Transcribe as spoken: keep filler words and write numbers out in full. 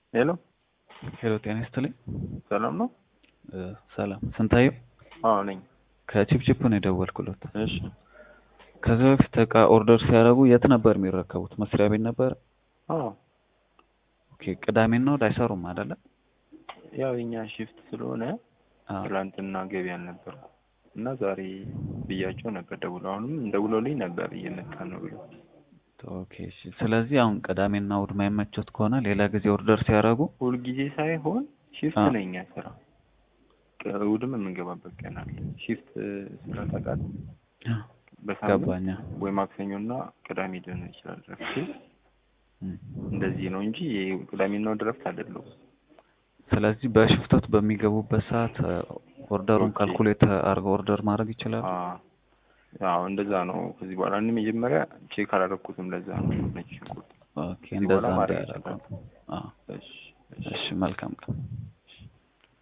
ሄሎ ሄሎ ጤና ይስጥልኝ። ሰላም ነው? ሰላም ስንታየው አዎ ነኝ። ከቺፕቺፕ ነው የደወልኩለት። እሺ ከዚህ በፊት እቃ ኦርደር ሲያደርጉ የት ነበር የሚረከቡት? መስሪያ ቤት ነበር? አዎ ኦኬ። ቅዳሜና እሑድ አይሰሩም አይደለ? ያው የኛ ሺፍት ስለሆነ ትላንትና ገቢ አልነበርኩ እና ዛሬ ብያቸው ነበር ደውለው፣ አሁንም ደውለውልኝ ነበር እየመጣን ነው ብለው። ኦኬ እሺ። ስለዚህ አሁን ቅዳሜና እሑድ የማይመቾት ከሆነ ሌላ ጊዜ ኦርደር ሲያደርጉ ሁል ጊዜ ሳይሆን ሺፍት ነኝ ስራ እሑድም የምንገባበት ቀን አለ። ሺፍት ስራ ታውቃለህ? በሳምንት ወይ ማክሰኞና ቅዳሜ ሊሆን ይችላል ረፍት። እንደዚህ ነው እንጂ ቅዳሜና እሑድ ረፍት አይደለም። ስለዚህ በሽፍቶት በሚገቡበት ሰዓት ኦርደሩን ካልኩሌት አድርገው ኦርደር ማድረግ ይችላል። አዎ እንደዛ ነው። ከዚህ በኋላ እኔ መጀመሪያ ቼክ አላደረኩትም፣ ለዛ ነው ነጭ ሽንኩርት። ኦኬ እንደዛ ነው። አዎ እሺ፣ መልካም ቀን።